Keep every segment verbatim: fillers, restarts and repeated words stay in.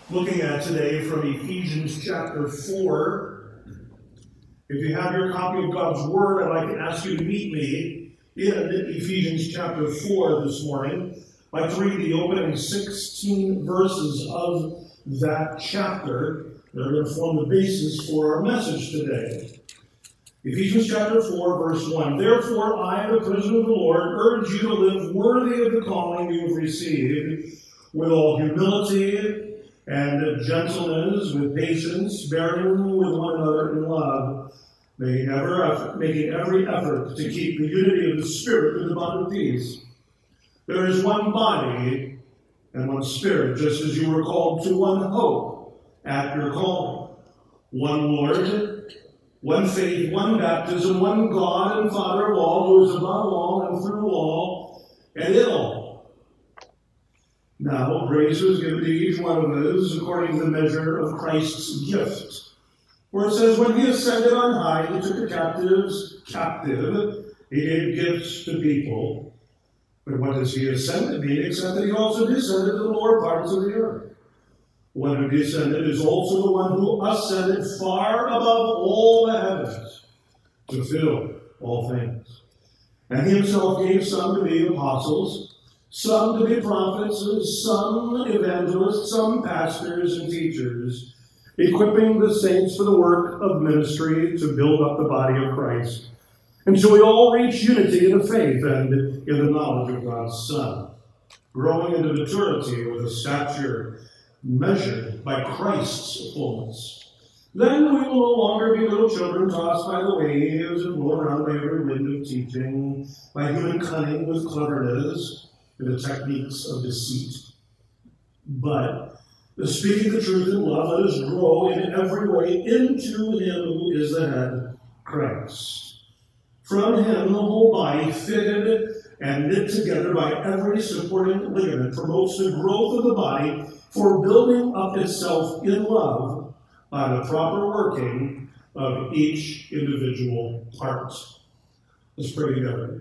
looking at today from Ephesians chapter four. If you have your copy of God's Word, I'd like to ask you to meet me in Ephesians chapter four this morning. I'd like to read the opening sixteen verses of that chapter that are going to form the basis for our message today. Ephesians chapter four, verse one. Therefore, I, the prisoner of the Lord, urge you to live worthy of the calling you have received, with all humility and gentleness, with patience, bearing with one another in love, making, ever effort, making every effort to keep the unity of the Spirit in the bond of peace. There is one body and one Spirit, just as you were called to one hope at your calling. One Lord, one faith, one baptism, one God and Father of all, who is above all and through all and in all. Now, grace was given to each one of us according to the measure of Christ's gift. For it says, when he ascended on high, he took the captives captive. He gave gifts to people. But what does he ascended mean, except that he also descended to the lower parts of the earth? The one who descended is also the one who ascended far above all the heavens to fill all things. And he himself gave some to be apostles, some to be prophets, some evangelists, some pastors and teachers, equipping the saints for the work of ministry to build up the body of Christ, until we all reach unity in the faith and in the knowledge of God's Son, growing into maturity with a stature measured by Christ's fullness. Then we will no longer be little children tossed by the waves and blown around by every wind of teaching, by human cunning with cleverness, and the techniques of deceit. But, speaking the truth in love, let us grow in every way into him who is the head, Christ. From him, the whole body, fitted and knit together by every supporting ligament, promotes the growth of the body for building up itself in love by the proper working of each individual part. Let's pray together.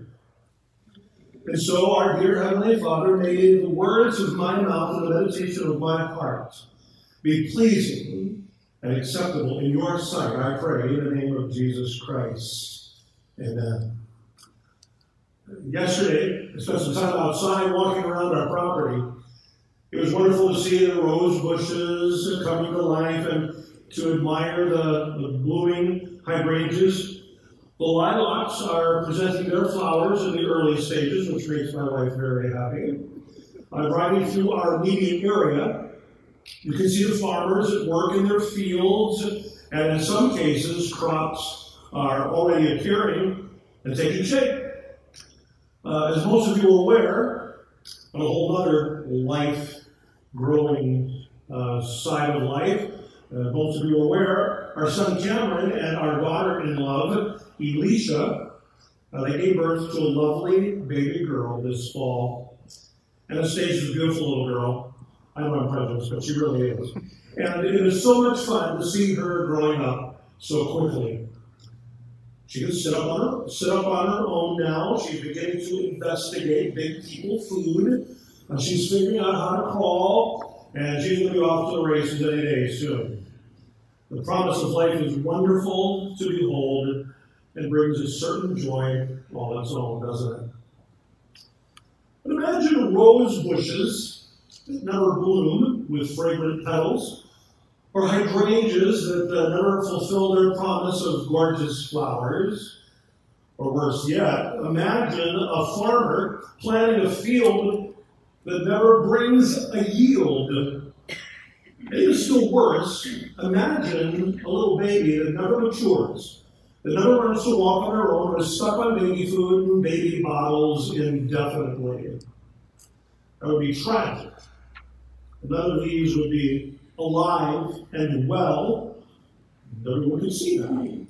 And so, our dear Heavenly Father, may the words of my mouth and the meditation of my heart be pleasing and acceptable in your sight, I pray, in the name of Jesus Christ. Amen. Yesterday, I spent some time outside walking around our property. It was wonderful to see the rose bushes coming to life and to admire the, the blooming hydrangeas. The lilacs are presenting their flowers in the early stages, which makes my wife very happy. I'm driving through our immediate area. You can see the farmers at work in their fields, and in some cases, crops are already appearing and taking shape. Uh, as most of you are aware, on a whole other life-growing uh, side of life, uh, most of you are aware, our son Cameron and our daughter-in-law, Elisha, uh, they gave birth to a lovely baby girl this fall. Anastasia's a beautiful little girl. I know I'm prejudiced, but she really is. And it is so much fun to see her growing up so quickly. She can sit up on her, sit up on her own now. She's beginning to investigate big people food. Uh, she's figuring out how to crawl, and she's going to be off to the races any day soon. The promise of life is wonderful to behold and brings a certain joy all its own, doesn't it? But imagine rose bushes that never bloom with fragrant petals, or hydrangeas that uh, never fulfill their promise of gorgeous flowers. Or worse yet, imagine a farmer planting a field that never brings a yield. Maybe still worse, imagine a little baby that never matures, that never learns to walk on their own, or is stuck on baby food and baby bottles indefinitely. That would be tragic. None of these would be alive and well. Everyone could see that.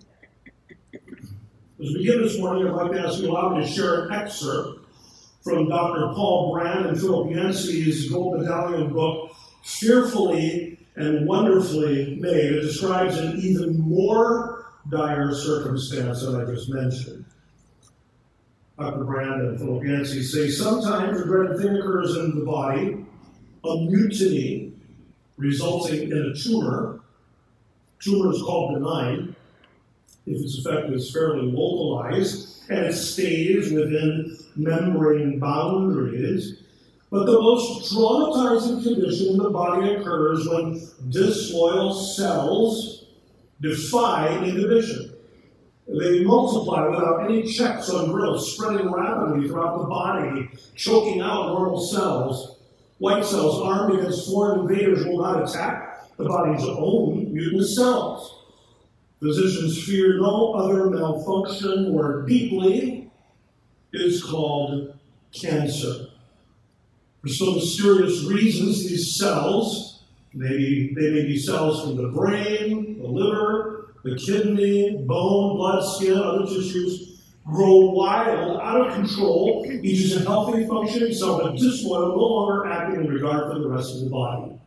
As we begin this morning, I'd like to ask you to allow me to share an excerpt from Doctor Paul Brand and Philip Yancey's Gold Medallion book, Fearfully and Wonderfully Made. It describes an even more dire circumstance that I just mentioned. Doctor Brand and Philip Yancey say, sometimes a dreaded thing occurs in the body, a mutiny, resulting in a tumor. Tumor is called benign if its effect is fairly localized and it stays within membrane boundaries. But the most traumatizing condition in the body occurs when disloyal cells defy inhibition. They multiply without any checks on drills, spreading rapidly throughout the body, choking out normal cells. White cells armed against foreign invaders will not attack the body's own mutant cells. Physicians fear no other malfunction more deeply. It is called cancer. For some mysterious reasons, these cells, maybe they may be cells from the brain, the liver, the kidney, bone, blood, skin, other tissues, grow wild, out of control. Each is a healthy, functioning cell, but disloyal, no longer acting in regard for the rest of the body.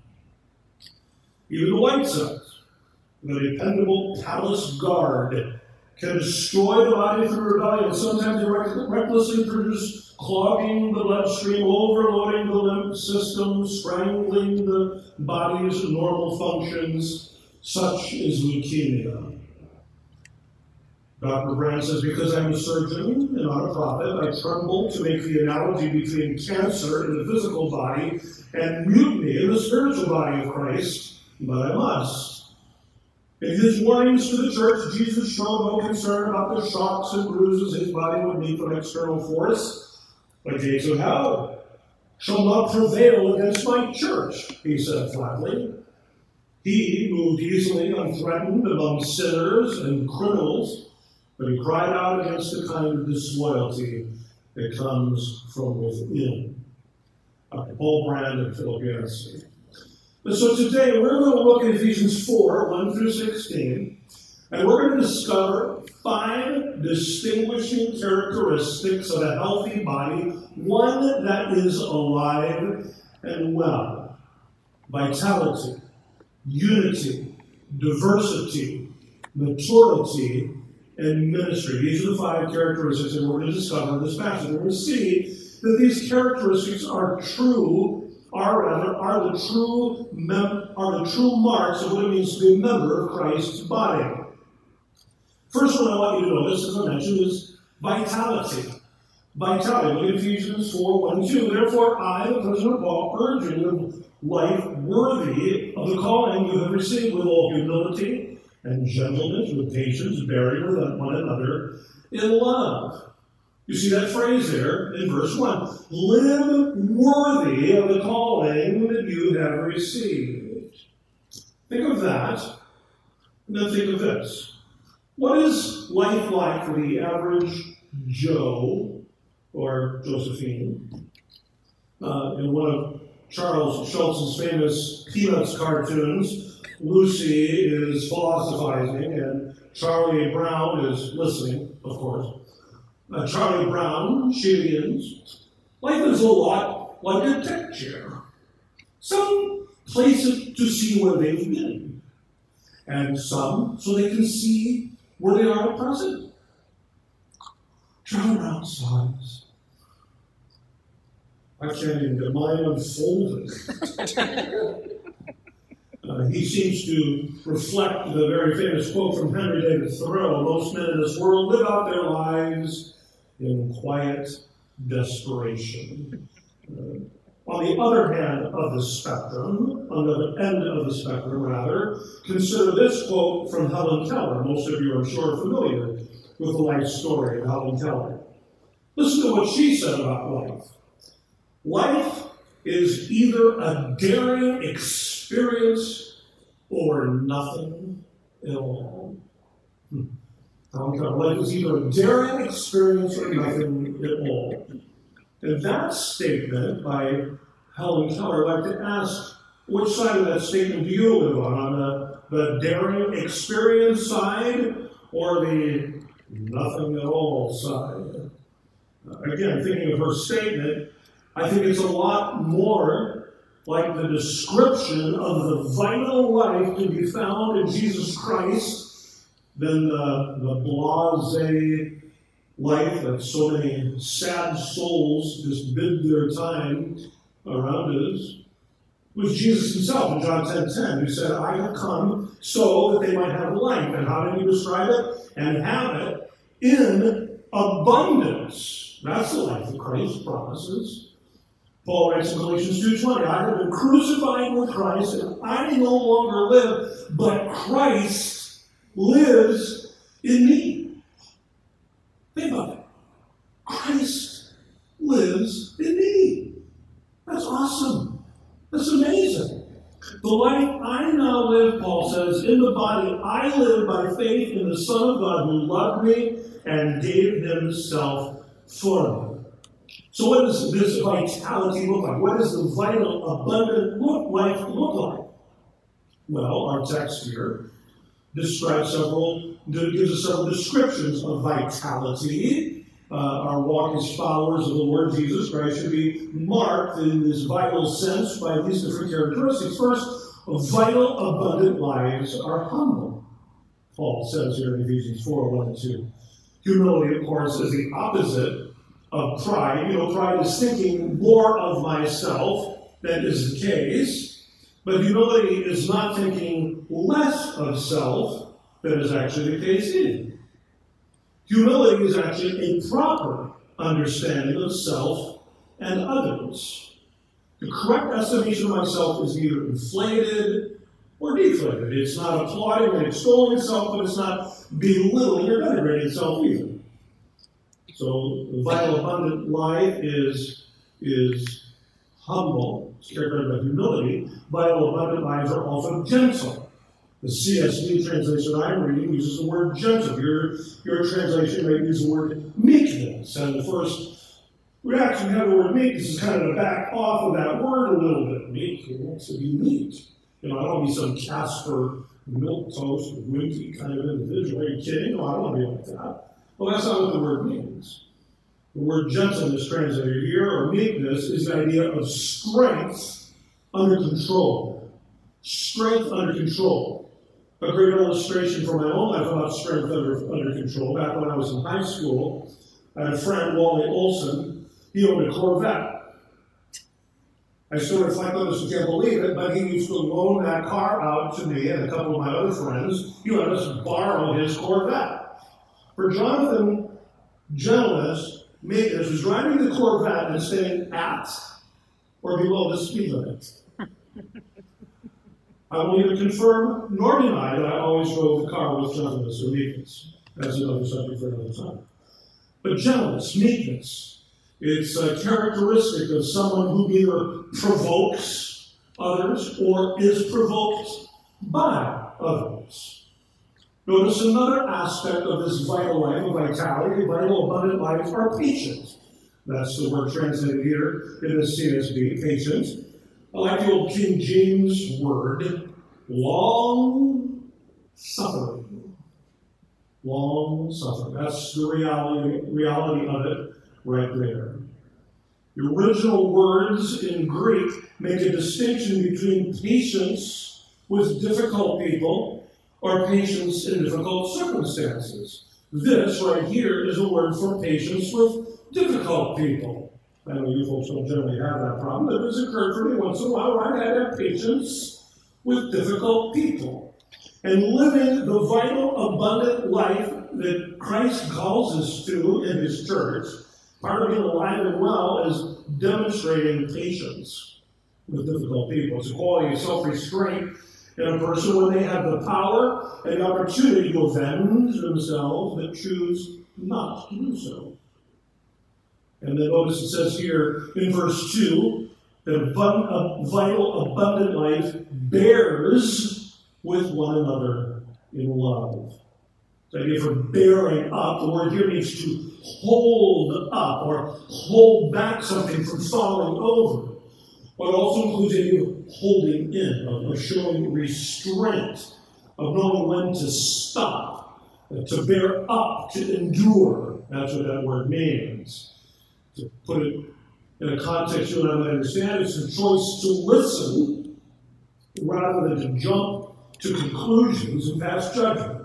Even the white cells, the dependable palace guard, can destroy the body through rebellion. Sometimes they recklessly produce clogging the bloodstream, overloading the lymph system, strangling the body's normal functions. Such is leukemia. Doctor Brand says, because I'm a surgeon and not a prophet, I tremble to make the analogy between cancer in the physical body and mutiny in the spiritual body of Christ, but I must. In his warnings to the church, Jesus showed no concern about the shocks and bruises his body would meet from external force. The gates of hell shall not prevail against my church, he said flatly. He moved easily unthreatened among sinners and criminals, but he cried out against the kind of disloyalty that comes from within. Doctor Paul Brand and Philip Yancey. And so today we're going to look at Ephesians four, one through sixteen, and we're going to discover five distinguishing characteristics of a healthy body, one that is alive and well. Vitality, unity, diversity, maturity, and ministry. These are the five characteristics that we're going to discover in this passage. We're going to see that these characteristics are true are rather are the true mem- are the true marks of what it means to be a member of Christ's body. First one I want you to notice, as I mentioned, is vitality. Vitality. Look at Ephesians four, one, two. Therefore, I, the prisoner Paul, urge you to live life worthy of the calling you have received, with all humility and gentleness, with patience, bearing with one another in love. You see that phrase there in verse one. Live worthy of the calling that you have received. Think of that, and then think of this. What is life like for the average Joe or Josephine? Uh, in one of Charles Schultz's famous Peanuts cartoons, Lucy is philosophizing, and Charlie Brown is listening, of course. Uh, Charlie Brown, she begins, life is a lot like a deck chair. Some place it to see where they've been, and some so they can see where they are at present. Charlie Brown sighs. I can't even get mine unfolded. Uh, he seems to reflect the very famous quote from Henry David Thoreau, most men in this world live out their lives in quiet desperation. Uh, on the other hand of the spectrum, on the other end of the spectrum, rather, consider this quote from Helen Keller. Most of you, I'm sure, are familiar with the life story of Helen Keller. Listen to what she said about life. Life is either a daring experience or nothing at all. Hmm. Life is either a daring experience or nothing at all. And that statement by Helen Keller, I'd like to ask, which side of that statement do you live on? On the, the daring experience side or the nothing at all side? Uh, again, thinking of her statement, I think it's a lot more like the description of the vital life to be found in Jesus Christ than the, the blasé life that so many sad souls just bid their time around us. It was Jesus himself in John ten ten who said, I have come so that they might have life. And how did he describe it? And have it in abundance. That's the life that Christ promises. Paul writes in Galatians two twenty, I have been crucified with Christ, and I no longer live, but Christ lives in me. Think about it. Christ lives in me. That's awesome. That's amazing. The life I now live, Paul says, in the body I live by faith in the Son of God who loved me and gave himself for me. So what does this vitality look like? What does the vital, abundant look life look like? Well, our text here describes several, gives us several descriptions of vitality. Uh, our walk as followers of the Lord Jesus Christ should be marked in this vital sense by these different characteristics. First, vital, abundant lives are humble. Paul says here in Ephesians four, one and two. Humility, of course, is the opposite of pride. You know, pride is thinking more of myself than is the case. But humility is not thinking less of self than is actually the case either. Humility is actually a proper understanding of self and others. The correct estimation of myself is neither inflated or deflated. It's not applauding and extolling itself, but it's not belittling or denigrating itself either. So the vital abundant life is, is humble. It's characterized by humility. Vital abundant lives are also gentle. The C S B translation I'm reading uses the word gentle. Your, your translation may use the word meekness. And the first reaction to have the word meekness is kind of to back off of that word a little bit. Meek, it wants to be meek. You know, I don't want to be some Casper, milk toast, winky kind of individual. Are you kidding? No, I don't want to be like that. Well, that's not what the word means. The word gentleness translated here, or meekness, is the idea of strength under control. Strength under control. A great illustration from my own life about strength under, under control. Back when I was in high school, I had a friend, Wally Olson. He owned a Corvette. I still reflect on this and can't believe it, but he used to loan that car out to me and a couple of my other friends. He let us borrow his Corvette. For Jonathan, gentleness, meekness was driving the Corvette and staying at or below the speed limit. I will neither confirm nor deny that I always drove the car with gentleness or meekness. That's another subject for another time. But gentleness, meekness, it's a characteristic of someone who either provokes others or is provoked by others. Notice another aspect of this vital life of vitality, vital abundant life, are patience. That's the word translated here in the C S B, patience. I like the old King James word, long suffering. Long suffering. That's the reality, reality of it right there. The original words in Greek make a distinction between patience with difficult people or patience in difficult circumstances. This right here is a word for patience with difficult people. I know you folks don't generally have that problem, but it's occurred for me once in a while where I've had to have patience with difficult people. And living the vital, abundant life that Christ calls us to in his church, part of being alive and well is demonstrating patience with difficult people. It's a quality of self-restraint in a person when they have the power and the opportunity to avenge themselves but choose not to do so. And then notice it says here in verse two that a vital, abundant life bears with one another in love. The idea for bearing up, the word here means to hold up or hold back something from falling over. But it also includes the idea of holding in, of showing restraint, of knowing when to stop, to bear up, to endure. That's what that word means. To put it in a context you and I might understand, it's a choice to listen rather than to jump to conclusions and pass judgment.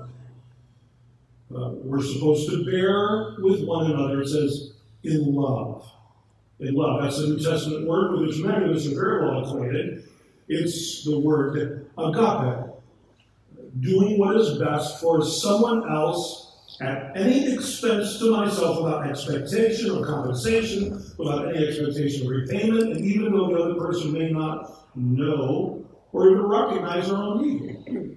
Uh, we're supposed to bear with one another, it says, in love. In love. That's a New Testament word with which many of us are very well acquainted. It's the word agape. Doing what is best for someone else at any expense to myself without expectation or compensation, without any expectation of repayment, and even though the other person may not know or even recognize their own need.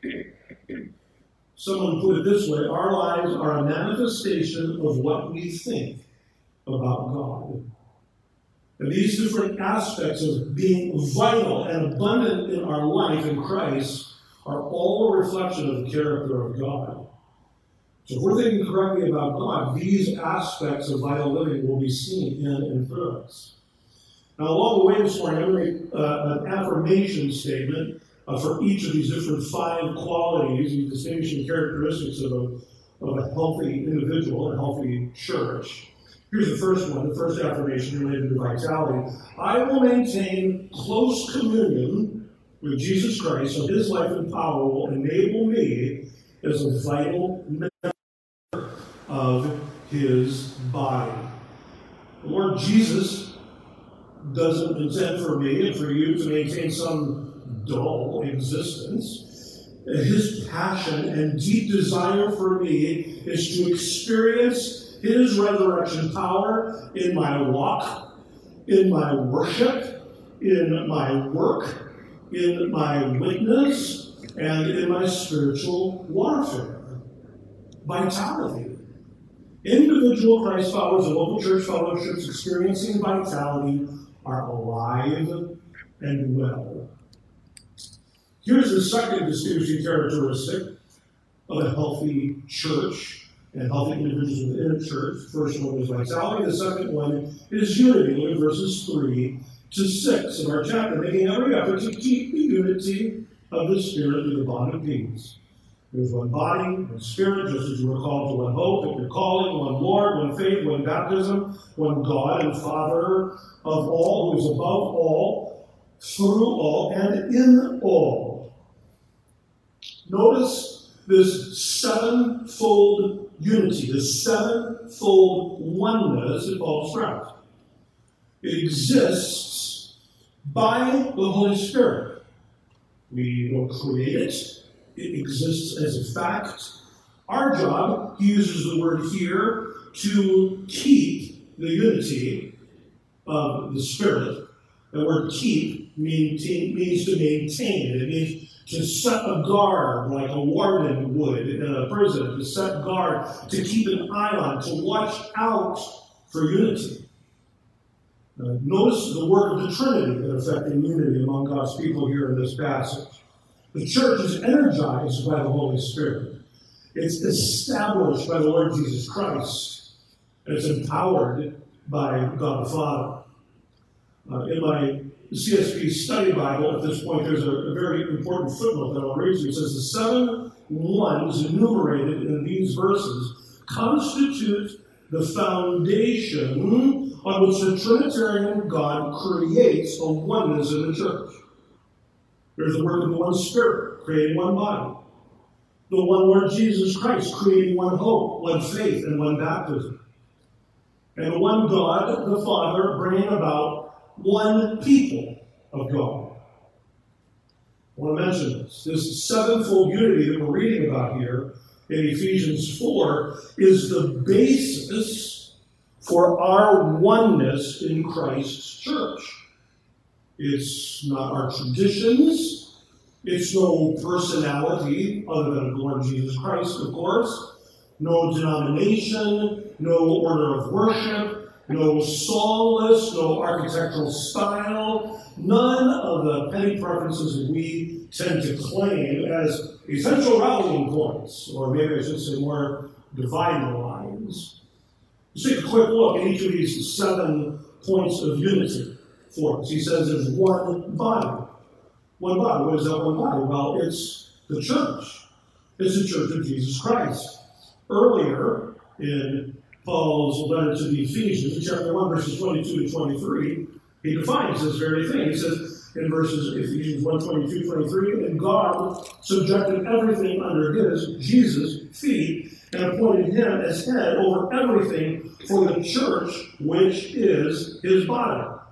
Someone put it this way: our lives are a manifestation of what we think about God. And these different aspects of being vital and abundant in our life in Christ are all a reflection of the character of God. So if we're thinking correctly about God, these aspects of vital living will be seen in and through us. Now, along the way this morning, I'm going to make uh, an affirmation statement uh, for each of these different five qualities, these distinguishing characteristics of a, of a healthy individual, a healthy church. Here's the first one, the first affirmation related to vitality. I will maintain close communion with Jesus Christ, so his life and power will enable me as a vital member of his body. The Lord Jesus doesn't intend for me and for you to maintain some dull existence. His passion and deep desire for me is to experience his resurrection power in my walk, in my worship, in my work, in my witness, and in my spiritual warfare. Vitality. Individual Christ followers and local church fellowships experiencing vitality are alive and well. Here's the second distinguishing characteristic of a healthy church and healthy individuals within a church. The first one is vitality. The second one is unity. Look at verses three to six of our chapter, making every effort to keep the unity of the Spirit through the bond of peace. There's one body, one Spirit, just as you were called to one hope and your calling, one Lord, one faith, one baptism, one God and Father of all, who is above all, through all, and in all. Notice this sevenfold unity, this sevenfold oneness that Paul describes. It exists by the Holy Spirit. We don't create it. It exists as a fact. Our job, he uses the word here, to keep the unity of the Spirit. The word keep maintain, means to maintain. It means to set a guard like a warden would in a prison, to set guard, to keep an eye on, to watch out for unity. Uh, notice the work of the Trinity that affecting unity among God's people here in this passage. The church is energized by the Holy Spirit. It's established by the Lord Jesus Christ. And it's empowered by God the Father. Uh, in my C S P study Bible, at this point, there's a, a very important footnote that I'll read to you. It says the seven ones enumerated in these verses constitute the foundation on which the Trinitarian God creates a oneness in the church. There's the work of the one Spirit, creating one body. The one Lord Jesus Christ, creating one hope, one faith, and one baptism. And the one God, the Father, bringing about one people of God. I want to mention this. This sevenfold unity that we're reading about here in Ephesians four is the basis for our oneness in Christ's church. It's not our traditions. It's no personality other than the Lord Jesus Christ, of course. No denomination, no order of worship, no song list, no architectural style, none of the petty preferences that we tend to claim as essential rallying points, or maybe I should say more dividing lines. Let's take a quick look at each of these seven points of unity for us. He says there's one body. One body. What is that one body? Well, it's the church. It's the church of Jesus Christ. Earlier in Paul's letter to the Ephesians, in chapter one, verses twenty-two to twenty-three, he defines this very thing. He says in verses Ephesians one, twenty-two, twenty-three, and God subjected everything under his, Jesus' feet, and appointed him as head over everything for the church, which is his body.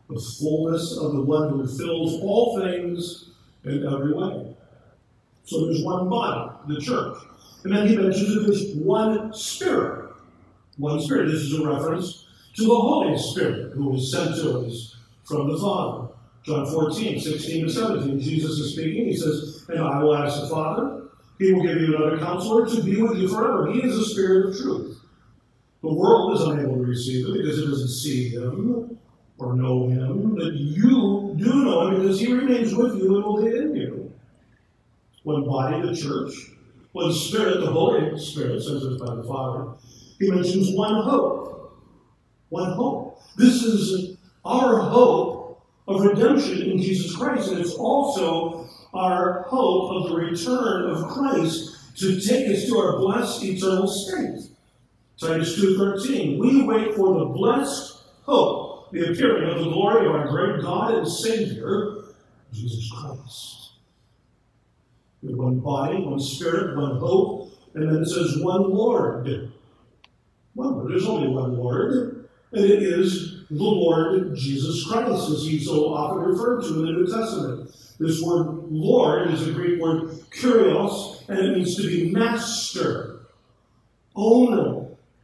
the fullness of the one who fills all things in every way. So there's one body, the church. And then he mentions that there's one Spirit. One Spirit. This is a reference to the Holy Spirit who was sent to us from the Father. John fourteen, sixteen to seventeen. Jesus is speaking. He says, and I will ask the Father. He will give you another counselor to be with you forever. He is the Spirit of truth. The world is unable to receive it because it doesn't see him or know him. But you do know him because he remains with you and will be in you. One body, the church. One Spirit, the Holy Spirit, says this by the Father. He mentions one hope. One hope. This is our hope of redemption in Jesus Christ, and it's also our hope of the return of Christ to take us to our blessed eternal state. Titus two thirteen, we wait for the blessed hope, the appearing of the glory of our great God and Savior, Jesus Christ. We have one body, one Spirit, one hope, and then it says one Lord. One Lord. There's only one Lord, and it is the Lord Jesus Christ, as he's so often referred to in the New Testament. This word Lord is the Greek word kurios, and it means to be master, owner,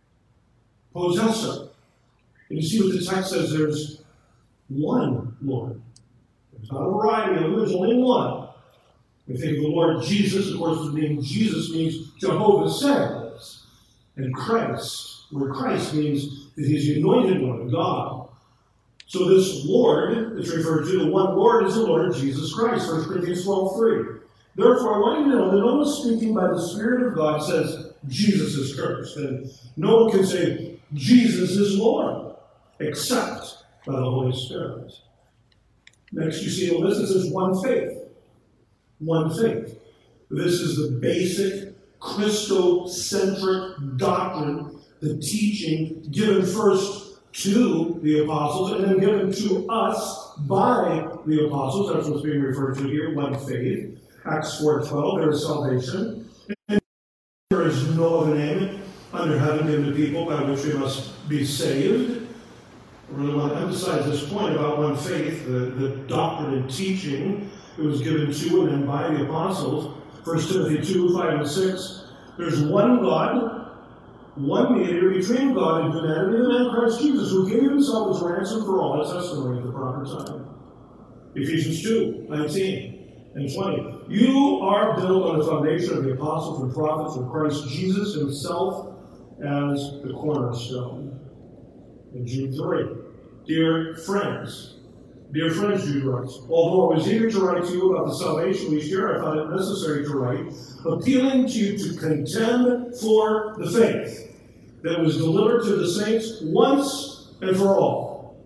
possessor. And you see what the text says, there's one Lord. There's not a variety of them, there's only one. We think of the Lord Jesus, of course, the name Jesus means Jehovah says. And Christ, where Christ means that he's the anointed one of God. So this Lord that's referred to, the one Lord, is the Lord Jesus Christ. First Corinthians twelve three. Therefore, I want you to know that no one speaking by the Spirit of God says Jesus is cursed. And no one can say Jesus is Lord, except by the Holy Spirit. Next, you see a list that says one faith. One faith. This is the basic Christocentric doctrine, the teaching given first to the apostles and then given to us by the apostles. That's what's being referred to here, one faith. Acts four twelve, there is salvation. And there is no other name under heaven given to people by which we must be saved. I really want to emphasize this point about one faith, the, the doctrine and teaching that was given to and then by the apostles. First Timothy two, five and six. There's one God, one mediator between God and humanity, the man Christ Jesus, who gave himself as ransom for all, a testimony at the proper time. Ephesians two, nineteen and twenty. You are built on the foundation of the apostles and prophets of Christ Jesus himself as the cornerstone. In Jude three, dear friends, Dear friends, Jude writes, although I was eager to write to you about the salvation we share, I found it necessary to write, appealing to you to contend for the faith that was delivered to the saints once and for all.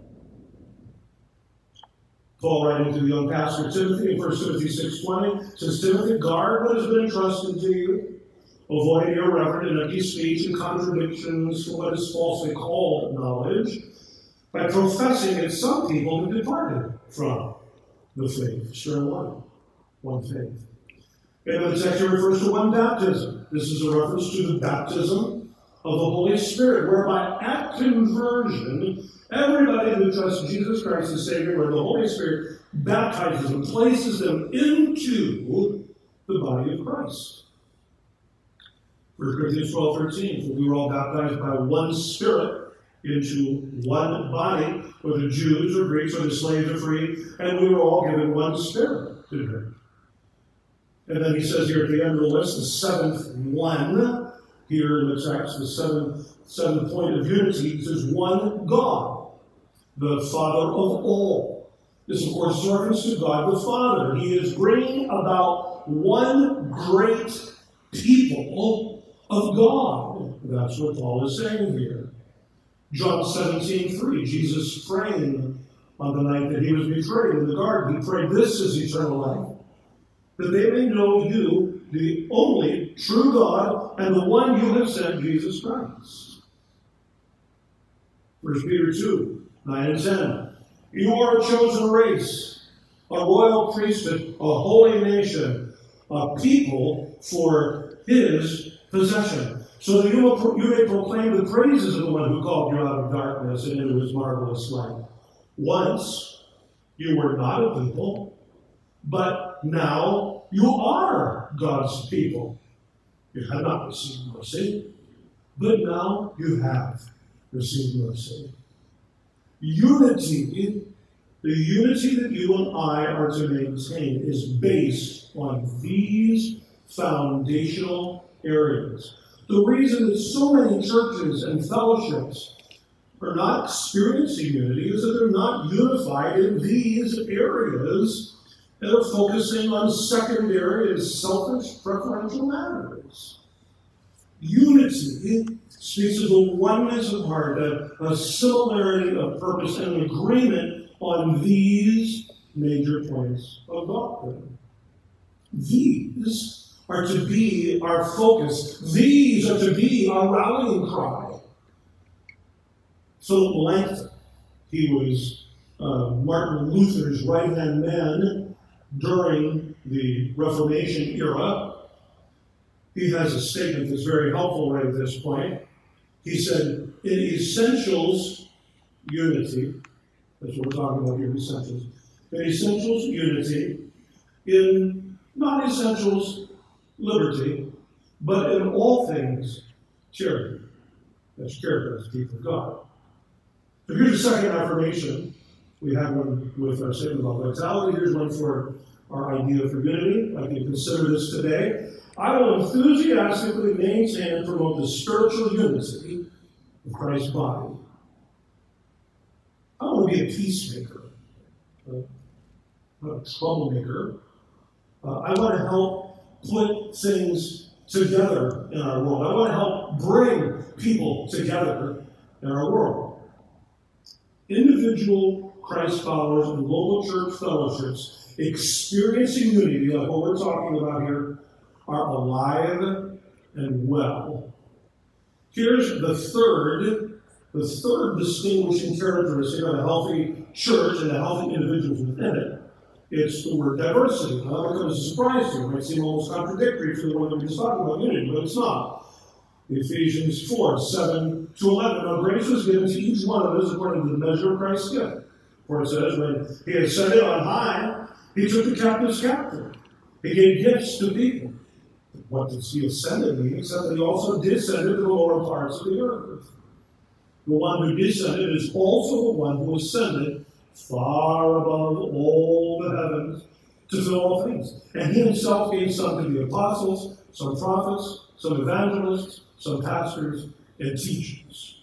Paul writing to the young pastor Timothy in First Timothy six twenty says, Timothy, guard what has been entrusted to you, avoid irreverent and empty speech and contradictions to what is falsely called knowledge, by professing that some people have departed from the faith. Sure, one. One faith. And the text refers to one baptism. This is a reference to the baptism of the Holy Spirit, whereby at conversion, everybody who trusts Jesus Christ as Savior, where the Holy Spirit baptizes them, places them into the body of Christ. First Corinthians twelve thirteen, for we were all baptized by one Spirit into one body, whether Jews or Greeks, whether slaves or free, and we were all given one Spirit to drink. And then he says here at the end of the list, the seventh one, here in the text, the seventh, seventh point of unity, he says one God, the Father of all. This, of course, is reference to God the Father. He is bringing about one great people of God. That's what Paul is saying here. John seventeen three, Jesus praying on the night that he was betrayed in the garden. He prayed, this is eternal life, that they may know you, the only true God, and the one you have sent, Jesus Christ. First Peter two, nine and ten. You are a chosen race, a royal priesthood, a holy nation, a people for his possession, so that you, will, you may proclaim the praises of the one who called you out of darkness and into his marvelous light. Once you were not a people, but now you are God's people. You had not received mercy, but now you have received mercy. Unity, the unity that you and I are to maintain, is based on these foundational areas. The reason that so many churches and fellowships are not experiencing unity is that they're not unified in these areas and are focusing on secondary and selfish preferential matters. Unity speaks of the oneness of heart, a, a similarity of purpose, and an agreement on these major points of doctrine. These are to be our focus. These are to be our rallying cry. Philip Melanchthon, he was uh, Martin Luther's right-hand man during the Reformation era. He has a statement that's very helpful right at this point. He said, in essentials, unity. That's what we're talking about here, essentials. In essentials, unity. In non-essentials, liberty. But in all things, charity. That's character as the people of God. So here's the second affirmation. We have one with our statement about vitality. Here's one for our idea for unity. I can consider this today. I will enthusiastically maintain and promote the spiritual unity of Christ's body. I want to be a peacemaker, not a troublemaker. Uh, I want to help put things together in our world. I want to help bring people together in our world. Individual Christ followers and local church fellowships experiencing unity, like what we're talking about here, are alive and well. Here's the third, the third distinguishing characteristic of a healthy church and the healthy individuals within it. It's the word diversity. Now, that comes as a surprise to you. It might seem almost contradictory to the one that we just talked about, unity, but it's not. Ephesians four, seven to eleven. Now, grace was given to each one of us according to the measure of Christ's gift. For it says, when he ascended on high, he took the captives captive. He gave gifts to people. What does he ascended mean? Except that he also descended to the lower parts of the earth. The one who descended is also the one who ascended far above all the heavens to fill all things. And he himself gave some to the apostles, some prophets, some evangelists, some pastors, and teachers.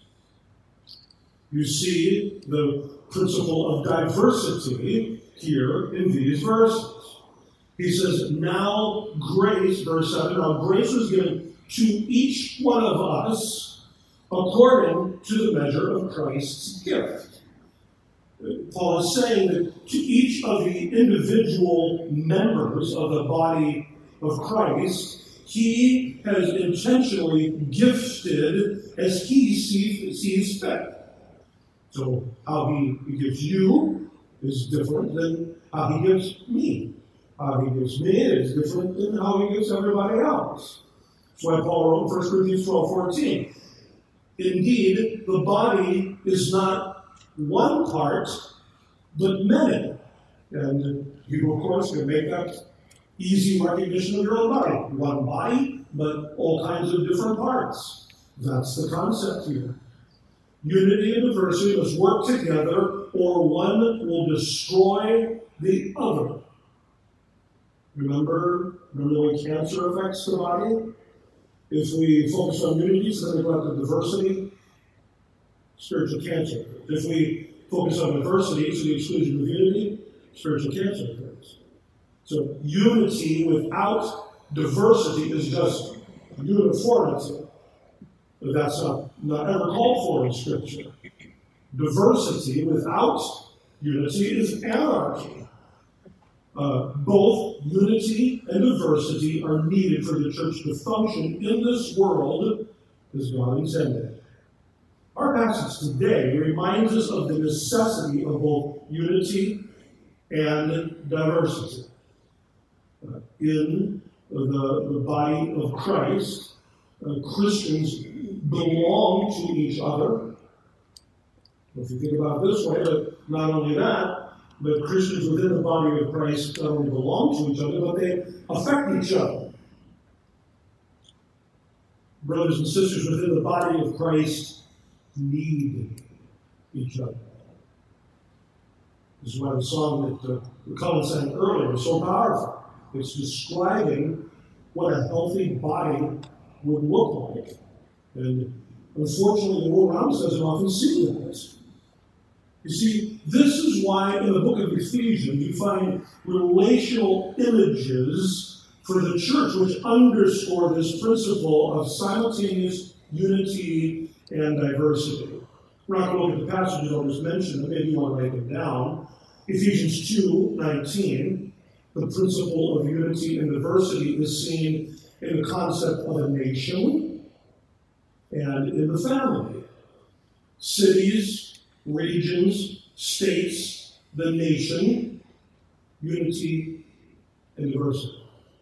You see the principle of diversity here in these verses. He says, now grace, verse seven, now grace was given to each one of us according to the measure of Christ's gift. Paul is saying that to each of the individual members of the body of Christ, he has intentionally gifted as he sees, sees fit. So how he, he gives you is different than how he gives me. How he gives me is different than how he gives everybody else. That's why Paul wrote in First Corinthians twelve fourteen. Indeed, the body is not one part, but many. And you, of course, can make that easy recognition of your own body. One body, but all kinds of different parts. That's the concept here. Unity and diversity must work together, or one will destroy the other. Remember, remember the way cancer affects the body? If we focus on unity, so then we go to diversity, spiritual cancer. If we focus on diversity, to the exclusion of unity, spiritual cancer occurs. So unity without diversity is just uniformity. But that's not, not ever called for in Scripture. Diversity without unity is anarchy. Uh, both unity and diversity are needed for the church to function in this world as God intended. Our passage today reminds us of the necessity of both unity and diversity. Uh, in the, the body of Christ, uh, Christians belong to each other. If you think about it this way, that Not only that, but Christians within the body of Christ not only belong to each other, but they affect each other. Brothers and sisters within the body of Christ need each other. This is why the song that uh, Colin sang earlier was so powerful. It's describing what a healthy body would look like. And unfortunately, the world around us doesn't often see this. You see, this is why in the book of Ephesians you find relational images for the church which underscore this principle of simultaneous unity and diversity. We're not going to look at the passages I'll just mention, but maybe you want to write them down. Ephesians two nineteen, the principle of unity and diversity is seen in the concept of a nation and in the family. Cities, regions, states, the nation, unity and diversity.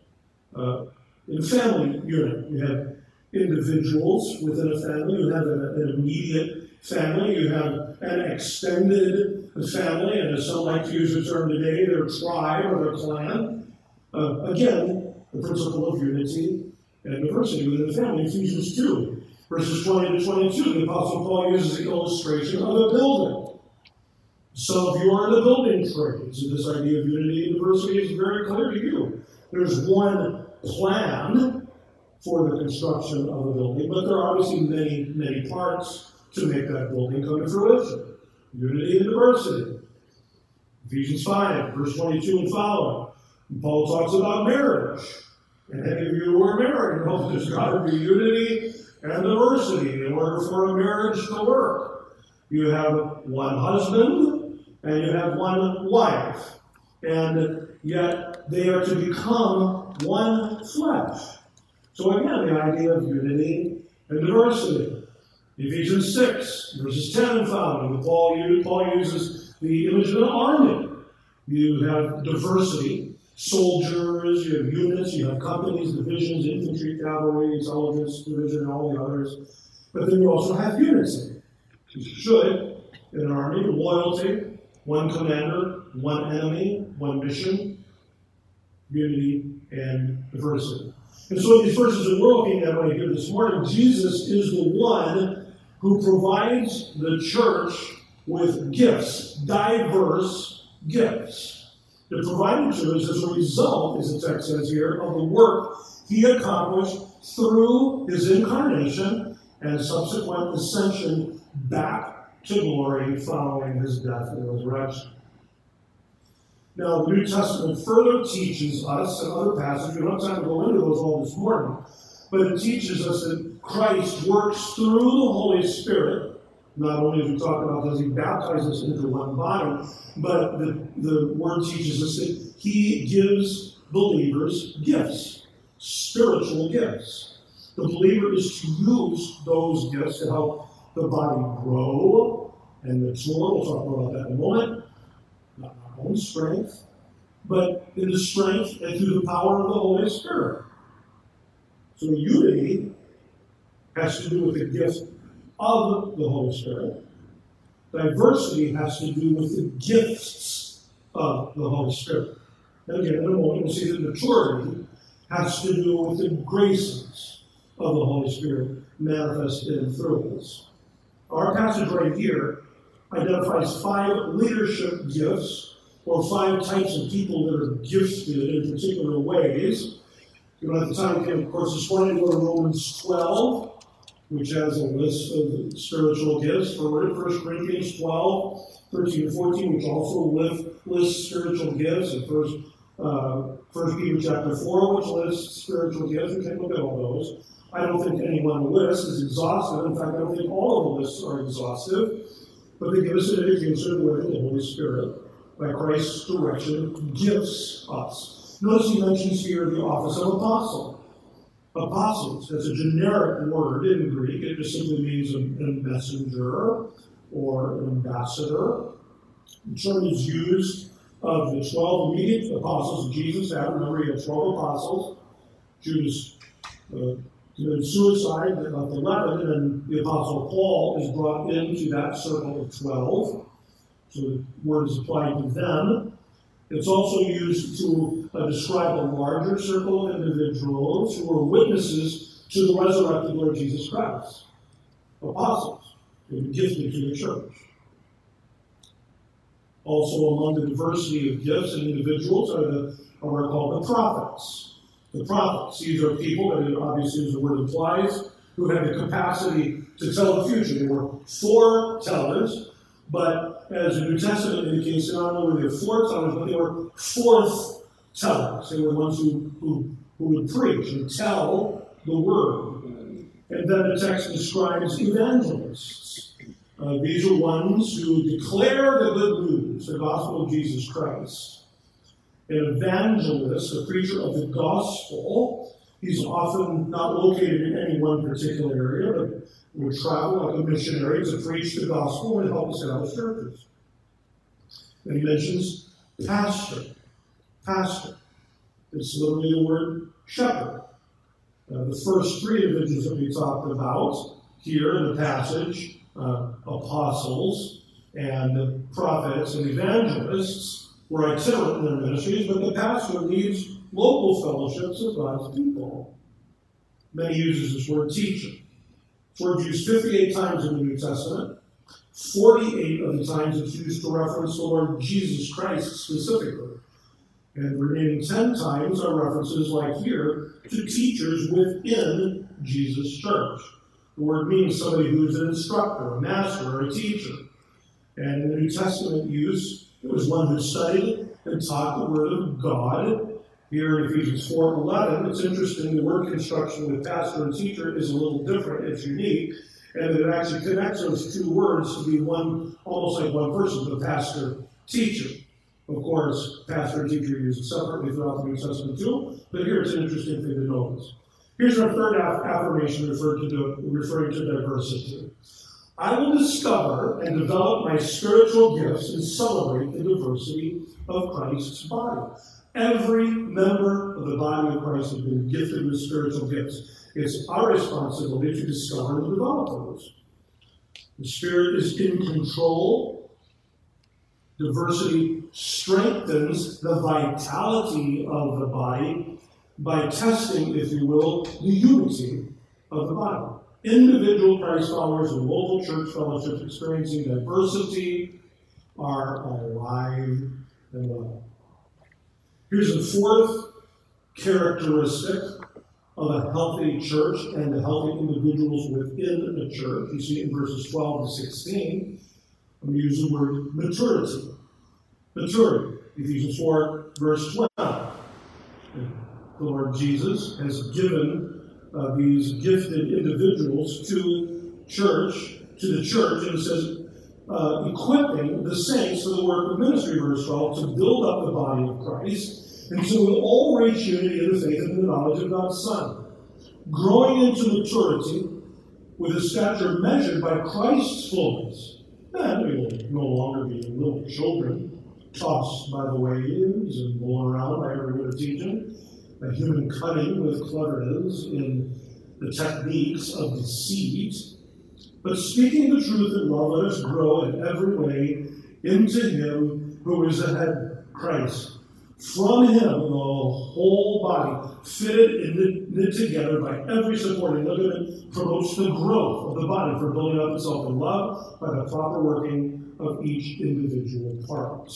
Uh, in a family unit, you have individuals within a family. You have an, an immediate family. You have an extended family, and as some like to use the term today, their tribe or their clan. Uh, again, the principle of unity and diversity within the family. Ephesians two, verses twenty to twenty-two, the Apostle Paul uses the illustration of a building. Some of you are in the building trades, and this idea of unity and diversity is very clear to you. There's one plan for the construction of a building, but there are obviously many, many parts to make that building come to fruition. Unity and diversity. Ephesians five, verse twenty-two and following. Paul talks about marriage. And any of you who are married know there's got to be unity and diversity in order for a marriage to work. You have one husband and you have one wife. And yet they are to become one flesh. So again, the idea of unity and diversity. Ephesians six, verses ten and following, Paul, Paul uses the image of an army. You have diversity, soldiers, you have units, you have companies, divisions, infantry, cavalry, intelligence division, and all the others. But then you also have unity. You should, in an army, loyalty, one commander, one enemy, one mission, unity, and diversity. And so in these verses that we're looking at right here this morning, Jesus is the one who provides the church with gifts, diverse gifts. They're provided to us as a result, as the text says here, of the work he accomplished through his incarnation and subsequent ascension back to glory following his death and resurrection. Now, the New Testament further teaches us, and other passages, we don't have time to go into those all this morning, but it teaches us that Christ works through the Holy Spirit. Not only, as we talk about, does he baptize us into one body, but the, the word teaches us that he gives believers gifts, spiritual gifts. The believer is to use those gifts to help the body grow and mature. We'll talk more about that in a moment. Not our own strength, but in the strength and through the power of the Holy Spirit. So unity has to do with the gift of the Holy Spirit. Diversity has to do with the gifts of the Holy Spirit. And again, in a moment, we'll see that maturity has to do with the graces of the Holy Spirit manifested in through us. Our passage right here identifies five leadership gifts, or five types of people that are gifted in particular ways. You know, at the time, of course, this morning, go to Romans twelve, which has a list of spiritual gifts. For First Corinthians twelve, thirteen to fourteen, which also lists spiritual gifts. And First, uh, First Peter chapter four, which lists spiritual gifts. We can look at all those. I don't think any one list is exhaustive. In fact, I don't think all of the lists are exhaustive. But they give us an indication of where the Holy Spirit, by Christ's direction, gives us. Notice he mentions here the office of apostle. Apostles, that's a generic word in Greek. It just simply means a, a messenger or an ambassador. The term is used of the twelve immediate apostles Jesus had. Remember, he had twelve apostles. Judas uh, committed suicide of eleven, and the apostle Paul is brought into that circle of twelve. So the word is applied to them. It's also used to uh, describe a larger circle of individuals who were witnesses to the resurrected Lord Jesus Christ. Apostles. They were gifted to the church. Also among the diversity of gifts and individuals are, the, are what are called the prophets. The prophets. These are people, that obviously as the word implies, who had the capacity to tell the future. They were foretellers, but as the New Testament indicates, not only were they foretellers, but they were forth tellers. They were the ones who, who, who would preach and tell the word. And then the text describes evangelists. Uh, these are ones who declare the good news, the gospel of Jesus Christ. An evangelist, a preacher of the gospel, he's often not located in any one particular area, but would travel like a missionary to preach the gospel and help establish churches. And he mentions pastor. Pastor. It's literally the word shepherd. Uh, the first three individuals that we talked about here in the passage, uh, apostles and prophets and evangelists, were itinerant in their ministries, but the pastor leads local fellowships of God's people. Many uses this word teacher. It's word used fifty-eight times in the New Testament. forty-eight of the times it's used to reference the Lord Jesus Christ specifically. And the remaining ten times are references, like here, to teachers within Jesus' church. The word means somebody who's an instructor, a master, or a teacher. And in the New Testament use, it was one who studied and taught the Word of God. Here in Ephesians four eleven, it's interesting, the word construction with pastor and teacher is a little different, it's unique, and it actually connects those two words to be one, almost like one person, the pastor, teacher. Of course, pastor and teacher are used separately throughout the New Testament too, but here it's an interesting thing to notice. Here's our third affirmation referred to, referring to diversity. I will discover and develop my spiritual gifts and celebrate the diversity of Christ's body. Every member of the body of Christ has been gifted with spiritual gifts. It's our responsibility to discover and develop those. The Spirit is in control. Diversity strengthens the vitality of the body by testing, if you will, the unity of the body. Individual Christ followers and local church fellowships experiencing diversity are alive and well. Here's the fourth characteristic of a healthy church and the healthy individuals within the church. You see it in verses twelve to sixteen. I'm going to use the word maturity. Maturity. Ephesians four, verse twelve. The Lord Jesus has given Uh, these gifted individuals to church, to the church, and it says, uh, equipping the saints for the work of ministry, verse twelve, to build up the body of Christ, until we all reach unity in the faith and the knowledge of God's Son, growing into maturity with a stature measured by Christ's fullness. And we will no longer be little children, tossed by the waves and blown around by every wind of teaching, a human cunning with cleverness in the techniques of deceit. But speaking the truth in love, let us grow in every way into Him who is the head, Christ. From Him, the whole body, fitted and knit together by every supporting ligament, promotes the growth of the body for building up itself in love by the proper working of each individual part.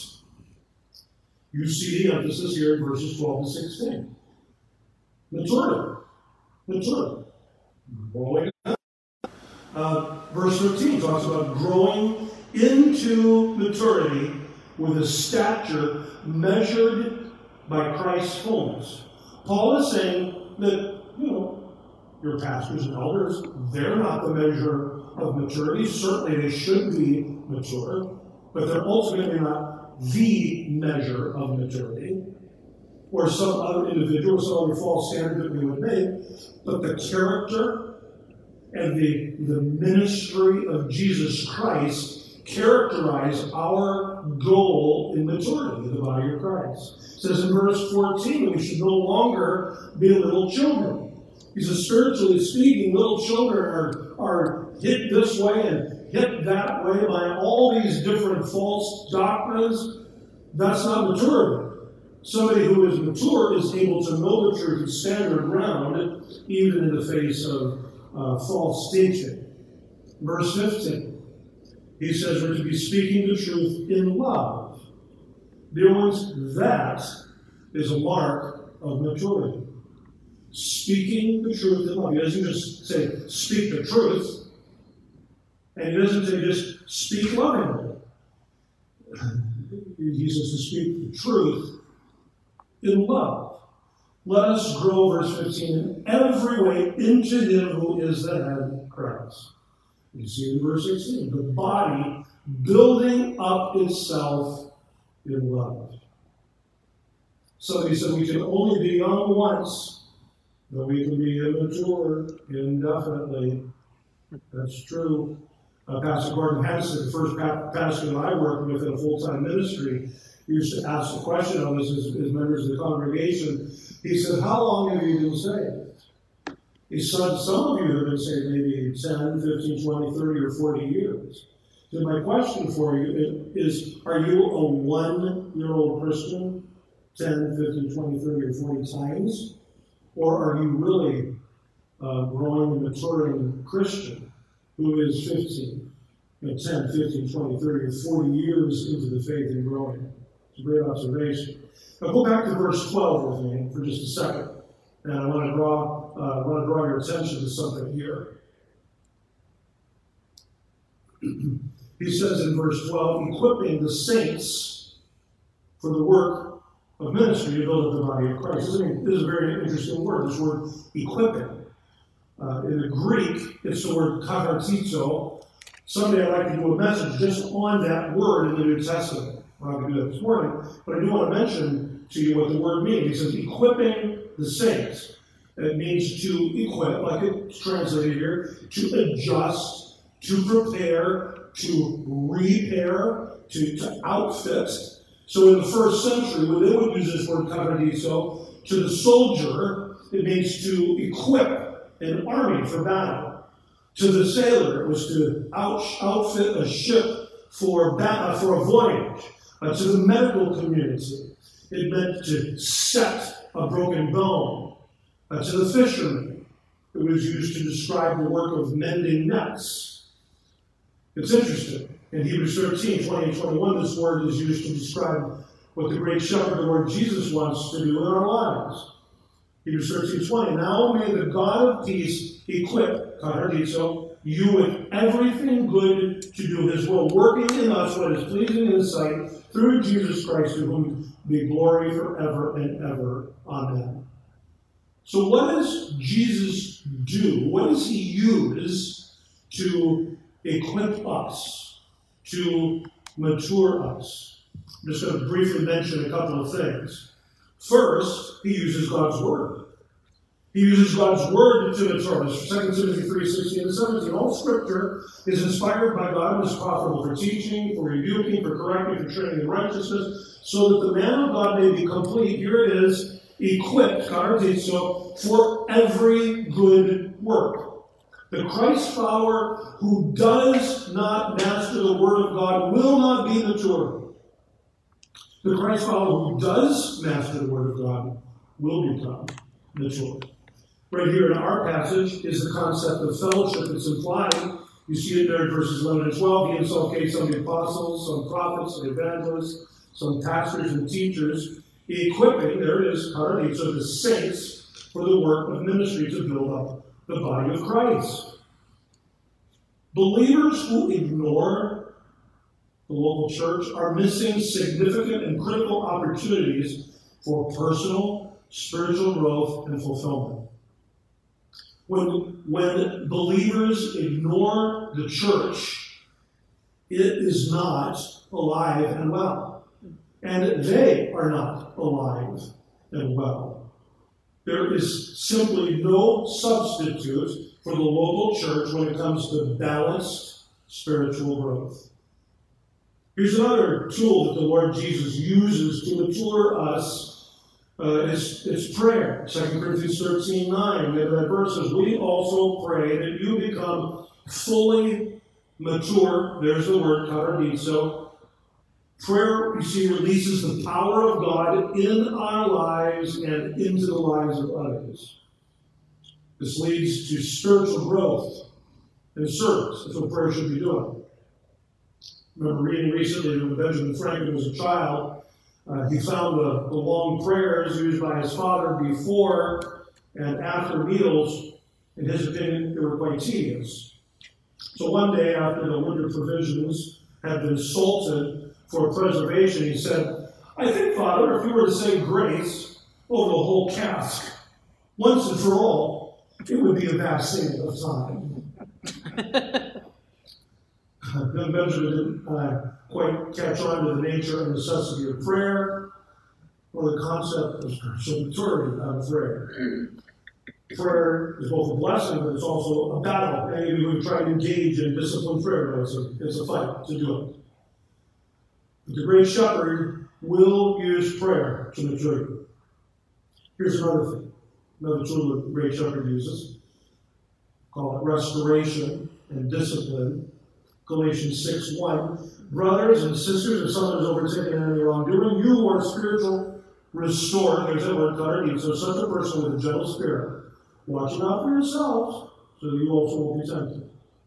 You see the emphasis here in verses twelve to sixteen. Maturity. Maturity. Growing up. Uh, verse thirteen talks about growing into maturity with a stature measured by Christ's fullness. Paul is saying that, you know, your pastors and elders, they're not the measure of maturity. Certainly they should be mature, but they're ultimately not the measure of maturity, or some other individual, or some other false standard that we would make, but the character and the, the ministry of Jesus Christ characterize our goal in maturity in the body of Christ. It says in verse fourteen that we should no longer be little children. He says, spiritually speaking, little children are, are hit this way and hit that way by all these different false doctrines, that's not maturity. Somebody who is mature is able to know the truth and stand their ground, even in the face of uh, false teaching. Verse fifteen, he says we're to be speaking the truth in love. Dear ones, that is a mark of maturity. Speaking the truth in love. He doesn't just say, speak the truth. And he doesn't say, just speak lovingly. He says to speak the truth in love. Let us grow, verse fifteen, in every way into him who is the head, Christ. You see in verse sixteen, the body building up itself in love. Somebody said we can only be young once, but we can be immature indefinitely. That's true. Uh, Pastor Gordon Hanson, the first pa- pastor that I worked with in a full-time ministry, used to ask the question of us as, as members of the congregation. He said, how long have you been saved? He said, some of you have been saved maybe ten, fifteen, twenty, thirty, or forty years. So my question for you is, are you a one-year-old Christian ten, fifteen, twenty, thirty, or forty times? Or are you really a growing and maturing Christian who is fifteen, you know, ten, fifteen, twenty, thirty, or forty years into the faith and growing? It's a great observation. Now go back to verse twelve with me for just a second. And I want to draw, uh, I want to draw your attention to something here. He says in verse twelve, equipping the saints for the work of ministry to build up the body of Christ. This is a very interesting word, this word equipping. Uh, in the Greek, it's the word katartizo. Someday I'd like to do a message just on that word in the New Testament. I'm not going to do that this morning, but I do want to mention to you what the word means. He says equipping the saints. It means to equip, like it's translated here, to adjust, to prepare, to repair, to, to outfit. So in the first century, when they would use this word katartizo, to the soldier, it means to equip an army for battle. To the sailor, it was to out, outfit a ship for, ba- for a voyage. Uh, to the medical community, it meant to set a broken bone. Uh, to the fishermen, it was used to describe the work of mending nets. It's interesting. In Hebrews thirteen, twenty and twenty-one, this word is used to describe what the great shepherd, the Lord Jesus, wants to do in our lives. Hebrews thirteen, twenty, now may the God of peace equip, katartizo, you with everything good to do his will, working in us what is pleasing in his sight, through Jesus Christ, to whom be glory forever and ever. Amen. So what does Jesus do? What does he use to equip us, to mature us? I'm just going to briefly mention a couple of things. First, he uses God's word. He uses God's word to mature us. Second Timothy three, sixteen and seventeen. All scripture is inspired by God and is profitable for teaching, for rebuking, for correcting, for training in righteousness, so that the man of God may be complete. Here it is, equipped, katartizo, for every good work. The Christ follower who does not master the word of God will not be mature. The Christ follower who does master the word of God will become mature. Right here in our passage is the concept of fellowship that's implied. You see it there in verses eleven and twelve. He himself gave some apostles, some prophets, some evangelists, some pastors and teachers, equipping, there it is, katartizo, the saints for the work of ministry to build up the body of Christ. Believers who ignore the local church are missing significant and critical opportunities for personal, spiritual growth and fulfillment. When, when believers ignore the church, it is not alive and well. And they are not alive and well. There is simply no substitute for the local church when it comes to balanced spiritual growth. Here's another tool that the Lord Jesus uses to mature us. Uh, it's, it's prayer. Second Corinthians thirteen, nine. We have that verse says, we also pray that you become fully mature, there's the word, kathartizo. Prayer, you see, releases the power of God in our lives and into the lives of others. This leads to spiritual growth and service. That's what prayer should be doing. I remember reading recently when Benjamin Franklin was a child, uh, he found the, the long prayers used by his father before and after meals. In his opinion, they were quite tedious. So one day, after the winter provisions had been salted for preservation, he said, I think, Father, if you were to say grace over the whole cask, once and for all, it would be a vast saving of time. Then Benjamin didn't uh, quite catch on to the nature and necessity of prayer or the concept of spiritual maturity out of prayer. Prayer is both a blessing, but it's also a battle. Any of you who try to engage in disciplined prayer know it's a, it's a fight to do it. But the great shepherd will use prayer to mature you. Here's another thing, another tool the great shepherd uses. Call it restoration and discipline. Galatians six one. Brothers and sisters, if someone is overtaken in any wrongdoing, you who are spiritual, restore. There's that word, kathartizo. So such a person with a gentle spirit, watching out for yourselves, so that you also won't be tempted.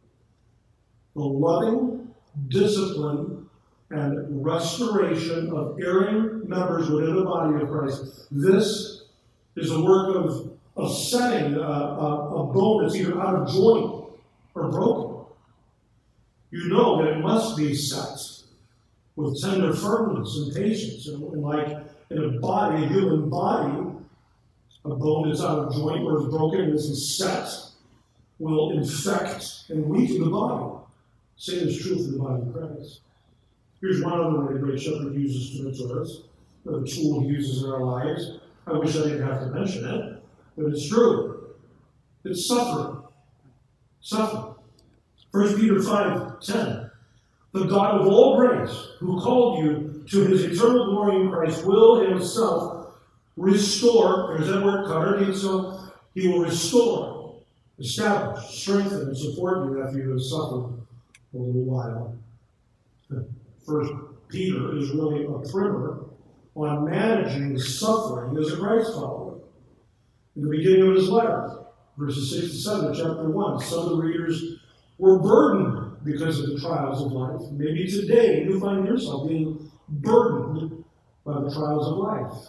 The loving discipline and restoration of erring members within the body of Christ. This is a work of, of setting a, a, a bone that's either out of joint or broken. You know that it must be set with tender firmness and patience. And, and like in a body, a human body, a bone that's out of joint or is broken and isn't set will infect and weaken the body. Same is true for the body of Christ. Here's one other way the great shepherd uses to mature us, another tool he uses in our lives. I wish I didn't have to mention it, but it's true. It's suffering. Suffering. First Peter five ten. The God of all grace, who called you to his eternal glory in Christ, will himself restore, there's that word, kathartizo, he will restore, establish, strengthen, and support you after you have suffered a little while. First Peter is really a primer on managing suffering as a Christ follower. In the beginning of his letter, verses six to seven of chapter one, some of the readers were burdened because of the trials of life. Maybe today you find yourself being burdened by the trials of life.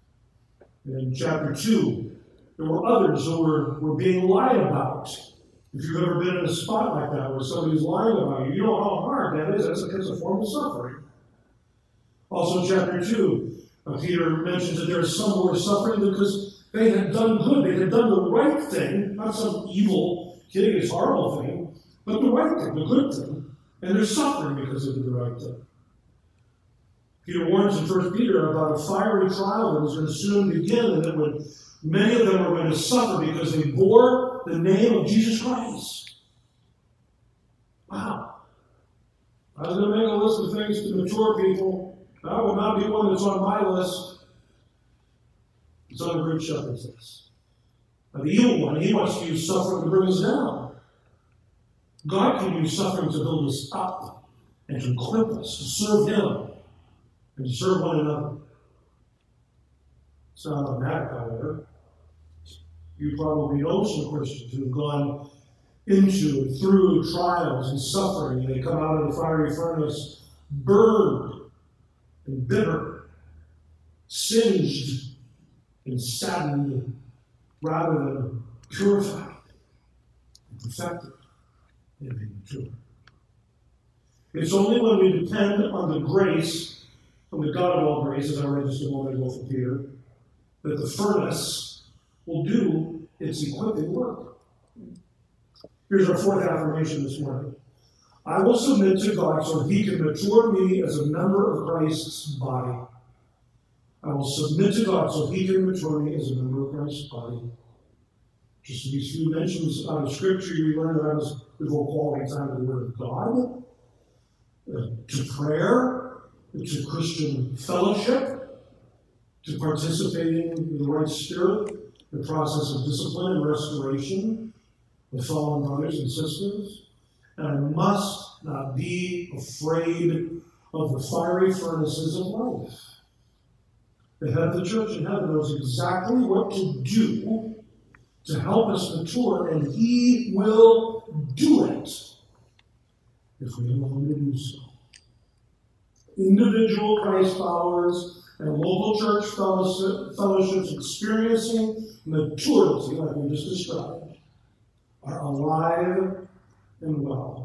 In chapter two, there were others who were, were being lied about. If you've ever been in a spot like that where somebody's lying about you, you know how hard that is. That's a, that's a form of suffering. Also in chapter two, uh, Peter mentions that there are some who are suffering because they had done good. They had done the right thing, not some evil, hideous, horrible thing, but the right thing, the good thing. And they're suffering because they did the right thing. Peter warns in First Peter about a fiery trial that was going to soon begin, and that would, many of them were going to suffer because they bore the name of Jesus Christ. Wow. I was going to make a list of things to mature people. That will not be one that's on my list. It's on the great shepherd's list. Now, the evil one, he wants to use suffering to bring us down. God can use suffering to build us up and to equip us to serve him and to serve one another. It's not automatic, however. You probably know some Christians who have gone into and through trials and suffering, and they come out of the fiery furnace burned and bitter, singed and saddened, rather than purified and perfected and being mature. It's only when we depend on the grace from the God of all grace, as I read just a moment ago from Peter, that the furnace will do its equipping work. Here's our fourth affirmation this morning. I will submit to God so that he can mature me as a member of Christ's body. I will submit to God so he can mature me as a member of Christ's body. Just these few mentions out of Scripture, you learn that I was devote quality time to the Word of God, uh, to prayer, to Christian fellowship, to participating in the right spirit, the process of discipline and restoration with fallen brothers and sisters. And I must not be afraid of the fiery furnaces of life. The head of the church in heaven knows exactly what to do to help us mature, and he will do it if we allow him to do so. Individual Christ followers and local church fellowships experiencing maturity, like we just described, are alive and well.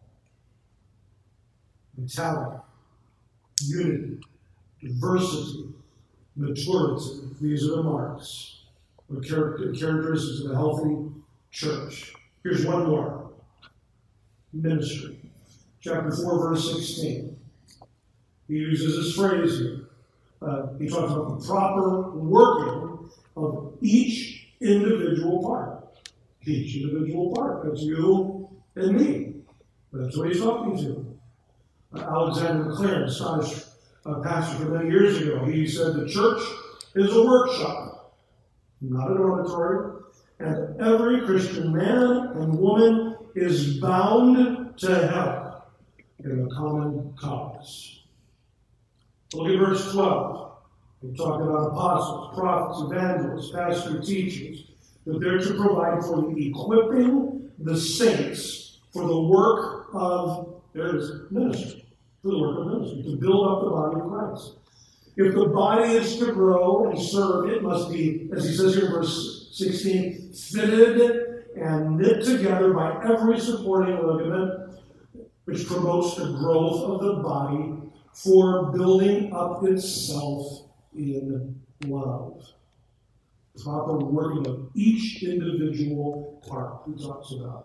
Vitality, unity, diversity, maturity. These are the marks, the characteristics of a healthy church. Here's one more. Ministry. Chapter four, verse sixteen. He uses this phrase here. Uh, he talks about the proper working of each individual part. Each individual part. That's you and me. That's what he's talking to. Uh, Alexander McLaren, Scottish uh, pastor for many years ago, he said the church is a workshop, not a dormitory, and every Christian man and woman is bound to help in the common cause. Look at verse twelve. We talk about apostles, prophets, evangelists, pastors, teachers, that they're to provide for the equipping the saints for the work of, there it is, ministry, for the work of ministry, to build up the body of Christ. If the body is to grow and serve, it must be, as he says here in verse sixteen, fitted and knit together by every supporting ligament, which promotes the growth of the body for building up itself in love. Proper working of each individual part he talks about.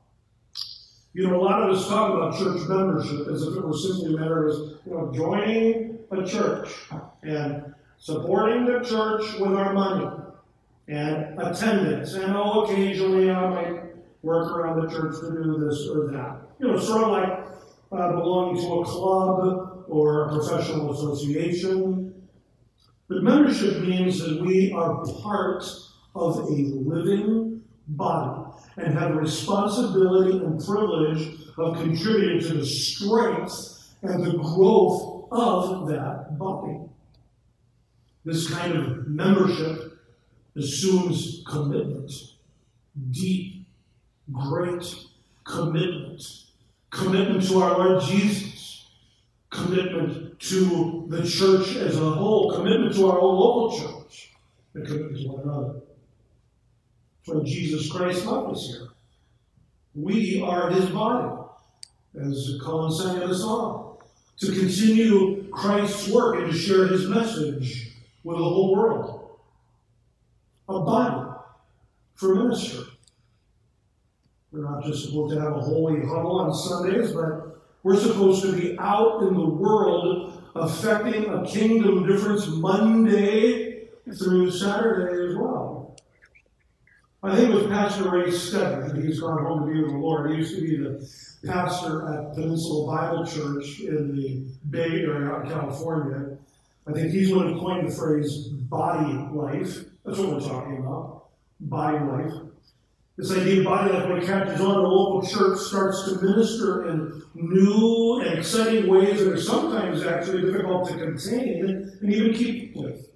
You know, a lot of us talk about church membership as if it was simply a matter of, you know, joining a church and supporting the church with our money and attendance. And oh, occasionally I might work around the church to do this or that. You know, sort of like uh, belonging to a club or a professional association. But membership means that we are part of a living body and have a responsibility and privilege of contributing to the strength and the growth of that body. This kind of membership assumes commitment, deep, great commitment. Commitment to our Lord Jesus. Commitment to the church as a whole. Commitment to our own local church. And commitment to one another. That's why Jesus Christ left us here. We are his body, as Colin sang in the song, to continue Christ's work and to share his message with the whole world. A body for ministry. We're not just supposed to have a holy huddle on Sundays, but we're supposed to be out in the world affecting a kingdom difference Monday through Saturday as well. I think it was Pastor Ray Stebbins. He's gone home to be with the Lord. He used to be the pastor at Peninsula Bible Church in the Bay Area out in California. I think he's the one who coined the phrase body life. That's what we're talking about. Body life. This idea of body life, when it catches on, the local church starts to minister in new and exciting ways that are sometimes actually difficult to contain and even keep with.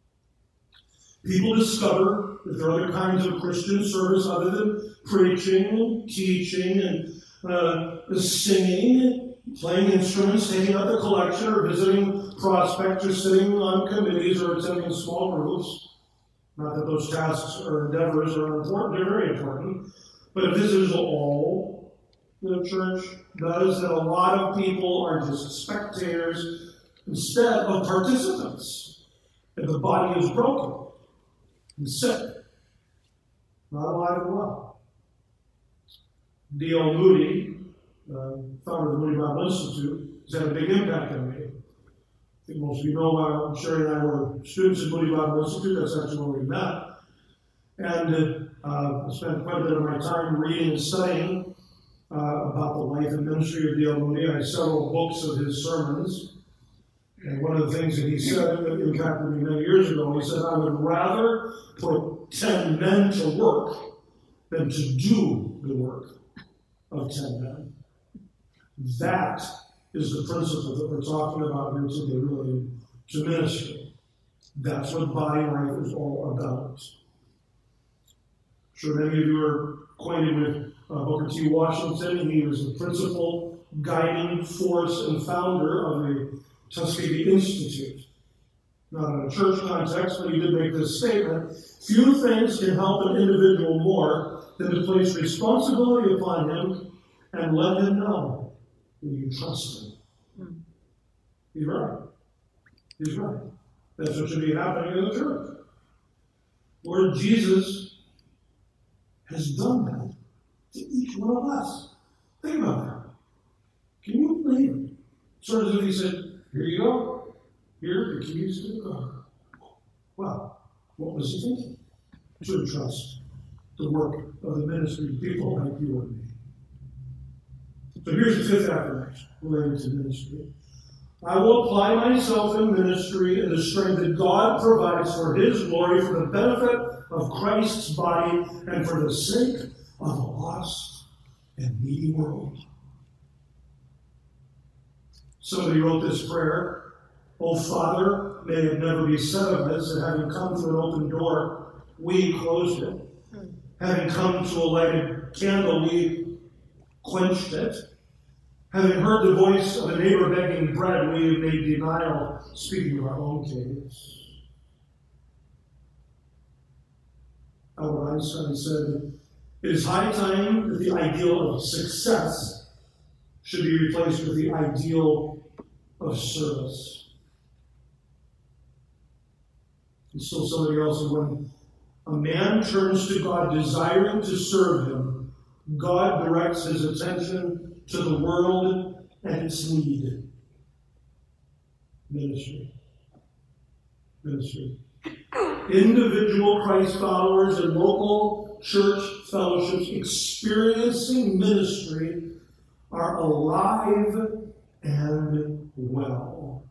People discover that there are other kinds of Christian service other than preaching and teaching and uh, singing, playing instruments, taking out the collection, or visiting prospects, or sitting on committees, or attending small groups. Not that those tasks or endeavors are important, they're very important. But if this is all the church does, then a lot of people are just spectators instead of participants. And the body is broken and sick, not alive and well. D L Moody, uh, founder of the Moody Bible Institute, has had a big impact on me. I think most of you know, uh, Sherry and I were students at Moody Bible Institute. That's actually where we met. And uh, I spent quite a bit of my time reading and studying uh, about the life and ministry of D L Moody. I have several books of his sermons. And one of the things that he said that impacted me many years ago, he said, I would rather put ten men to work than to do the work of ten men. That is the principle that we're talking about here today related to ministry. That's what body life is all about. I'm sure many of you are acquainted with uh, Booker T. Washington. He was the principal guiding force and founder of the Tuskegee Institute. Not in a church context, but he did make this statement: few things can help an individual more than to place responsibility upon him and let him know that you trust him. Hmm. He's right. He's right. That's what should be happening in the church. Lord Jesus has done that to each one of us. Think about that. Can you believe it? Sort of as if he said, here you go. Here are the keys to the car. Well, what was he thinking? To trust the work of the ministry of people like you and me. So here's the fifth affirmation related to ministry. I will apply myself in ministry in the strength that God provides for his glory, for the benefit of Christ's body, and for the sake of a lost and needy world. Somebody wrote this prayer: O Father, may it never be said of us that having come to an open door, we closed it. Having come to a lighted candle, we quenched it. Having heard the voice of a neighbor begging bread, we made denial, speaking of our own case. Albert Einstein said, it is high time that the ideal of success should be replaced with the ideal of service. And still somebody else said, when a man turns to God desiring to serve him, God directs his attention to the world and its need. Ministry. Ministry. Individual Christ followers and local church fellowships experiencing ministry are alive and well.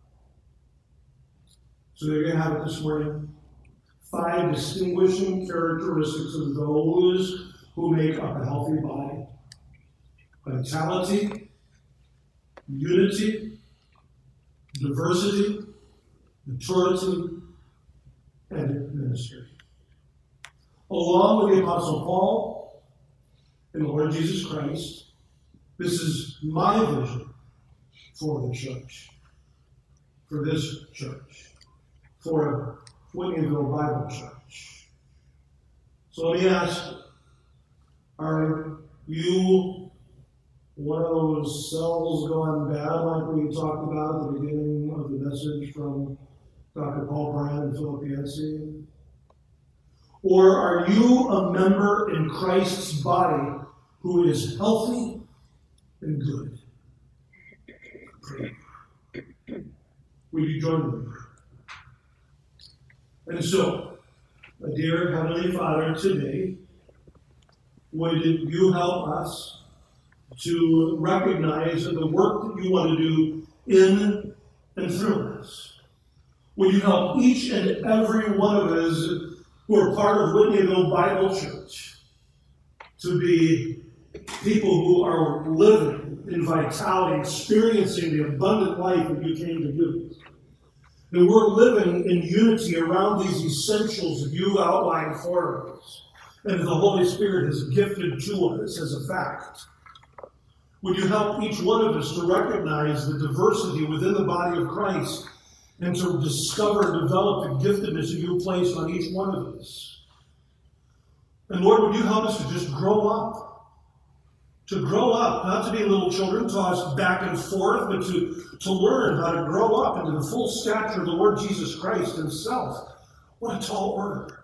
So there you have it this morning. Five distinguishing characteristics of those who make up a healthy body: vitality, unity, diversity, maturity, and ministry. Along with the Apostle Paul and the Lord Jesus Christ, this is my vision for the church, for this church, for Whitneyville Bible Church. So let me ask you, are you one of those cells gone bad like we talked about at the beginning of the message from Doctor Paul Brand and Philip Yancey? Or are you a member in Christ's body who is healthy and good? Will you join me? And so, dear Heavenly Father, today, would you help us to recognize that the work that you want to do in and through us? Would you help each and every one of us who are part of Whitneyville Bible Church to be people who are living in vitality, experiencing the abundant life that you came to give us? That we're living in unity around these essentials that you've outlined for us, and the Holy Spirit has gifted to us as a fact. Would you help each one of us to recognize the diversity within the body of Christ and to discover and develop the giftedness that you placed on each one of us? And Lord, would you help us to just grow up? To grow up, not to be little children tossed back and forth, but to, to learn how to grow up into the full stature of the Lord Jesus Christ himself. What a tall order.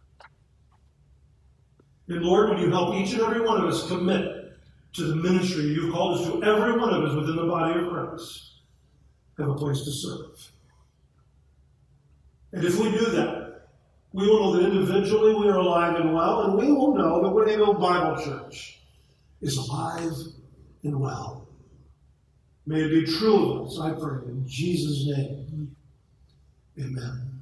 And Lord, would you help each and every one of us commit to the ministry you've called us to, every one of us within the body of Christ, have a place to serve. And if we do that, we will know that individually we are alive and well, and we will know that Whitneyville Bible Church is alive and well. May it be true of us, I pray, in Jesus' name. Amen.